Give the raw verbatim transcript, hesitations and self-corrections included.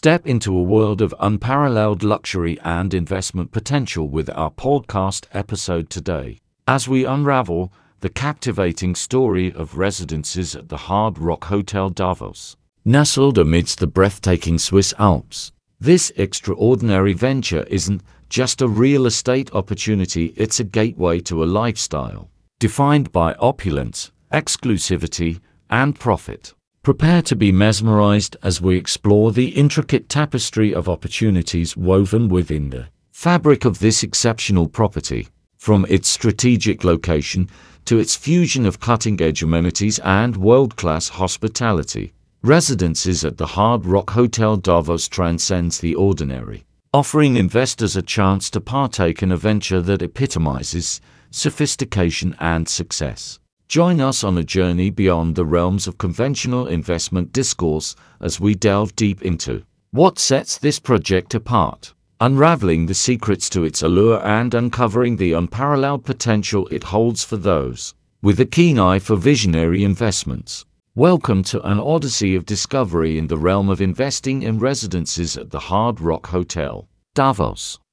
Step into a world of unparalleled luxury and investment potential with our podcast episode today, as we unravel the captivating story of Residences at the Hard Rock Hotel Davos. Nestled amidst the breathtaking Swiss Alps, this extraordinary venture isn't just a real estate opportunity, it's a gateway to a lifestyle defined by opulence, exclusivity, and profit. Prepare to be mesmerized as we explore the intricate tapestry of opportunities woven within the fabric of this exceptional property, from its strategic location to its fusion of cutting-edge amenities and world-class hospitality. Residences at the Hard Rock Hotel Davos transcends the ordinary, offering investors a chance to partake in a venture that epitomizes sophistication and success. Join us on a journey beyond the realms of conventional investment discourse as we delve deep into what sets this project apart, unraveling the secrets to its allure and uncovering the unparalleled potential it holds for those with a keen eye for visionary investments. Welcome to an odyssey of discovery in the realm of investing in Residences at the Hard Rock Hotel Davos.